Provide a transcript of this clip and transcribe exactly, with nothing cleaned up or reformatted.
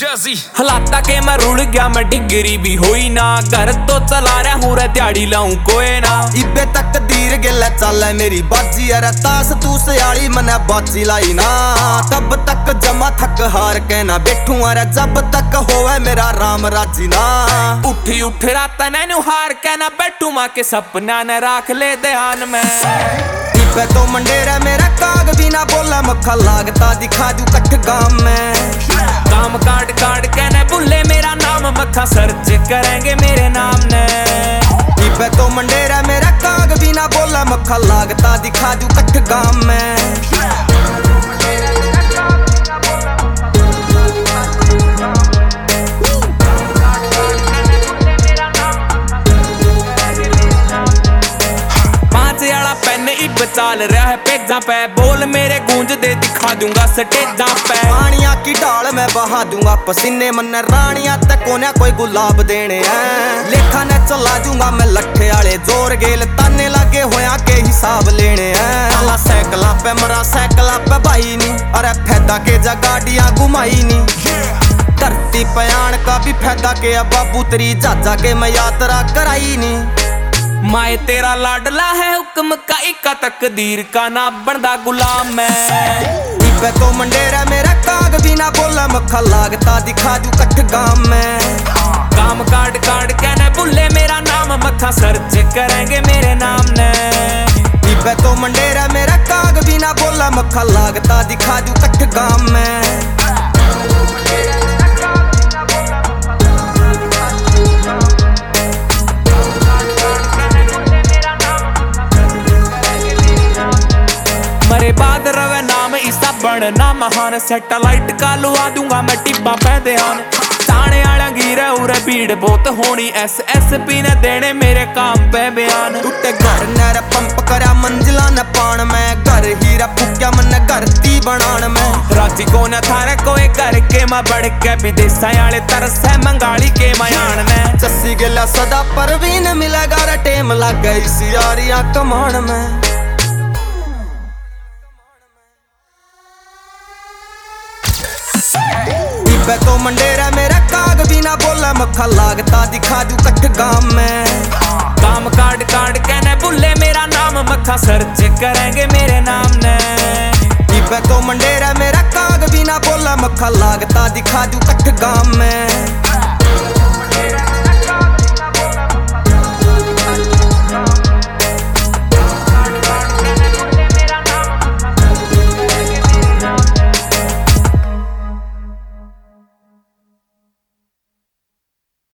Jersey हालाता के मैं रुड़ गया, मैं डिग्री भी हुई ना, घर तो चला रहा हूँ रे दिहाड़ी लाऊं कोई ना। इबे तक दीर गिला चल मेरी बाजी अरे तास तू सयाली मने बाजी लाई ना। तब तक जमा थक हार के ना बैठू अरे जब तक होवे मेरा राम राजी ना। उठी उठ रात नैनू हार के ना बैठू माँ के सपना ने राख ले ध्यान में। इबे तो मंडेरा मेरा काग भी ना बोला मक्खा लागता दिखा दू कठ गाम में। काम काट काट के न भूले मेरा नाम मक्खा सर्च करेंगे मेरे नाम ने। इबे तो मंडेरा मेरा काग भी ना बोला मक्खा लागता दिखा दू कठ गाम में। चाल रहा है पेजा पे बोल मेरे गूंज दे दिखा दूंगा स्टेजा पे। पानिया की ढाल में बहा दूंगा पसीने मन रानिया तक कोने कोई गुलाब देने हैं। लेखा ने चला दूंगा मैं लट्ठे आले जोर गेल ताने लागे होया के हिसाब लेने हैं। अला साइकिला पे मरा साइकिला पे भाई नी अरे फैदा के जा गाड़ियां घुमाई नी। धरती पयाण का भी फैदा के अब बाबू तेरी जाजा के मैं यात्रा कराई नी। माए तेरा लाडला है हुक्म का इका तकदीर का ना बनदा गुलाम मैं। इबे तो मंडेरा मेरा काग भी ना बोला मक्खा लागता दिखा दू कठ गाम में। काम काट काट के न भूले मेरा नाम मक्खा सर्च करेंगे मेरे नाम ने। इबे तो मंडेरा मेरा काग भी ना बोला मक्खा लागता दिखा दू कठ गाम में। मरे बाद रवे नाम इसा बनना महान। सैटेलाइट का लुआ दूंगा मैं टिब्बा पे ध्यान। ताने आला गिरा उरे भीड़ बहुत होनी एस एस पी ने देने मेरे काम पे बयान। टूटे घर नर पंप करा मंजिला न पान में। घर हीरा फुक्या मन घरती बनान में। राजी को न थारे कोई घर के मां बढ़ के विदेशा आले तरस है मंगाली के मयान में। चस्सी गिला सदा परवीन मिलेगा रे टेम लग गई सियारियां कमान में। इबे तो मंडेरा मेरा काग भी ना बोला मक्खा लागता दिखा दू कठ गाम में। काम काट काट के न भूले मेरा नाम मक्खा सर्च करेंगे मेरे नाम ने। इबे तो मंडेरा मेरा काग भी ना बोला मक्खा लागता दिखा दू कठ गाम में।